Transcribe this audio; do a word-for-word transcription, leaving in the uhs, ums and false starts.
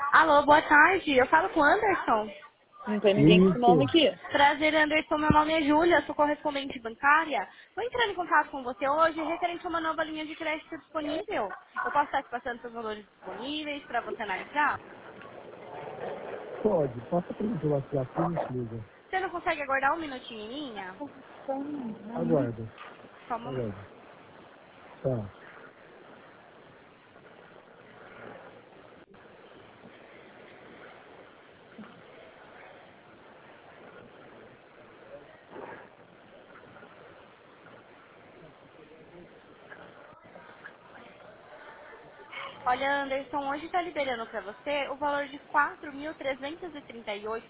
Alô, boa tarde. Eu falo com o Anderson. Não tem ninguém com esse nome Isso. aqui. Prazer, Anderson. Meu nome é Júlia, sou correspondente bancária. Vou entrar em contato com você hoje referente a uma nova linha de crédito disponível. Eu posso estar te passando seus valores disponíveis para você analisar? Pode, passa pra mim pelo WhatsApp que a gente liga. Você não consegue aguardar um minutinho em linha? Aguarda, Só um momento. aguarda. Tá. Olha, Anderson, hoje está liberando para você o valor de quatro mil trezentos e trinta e oito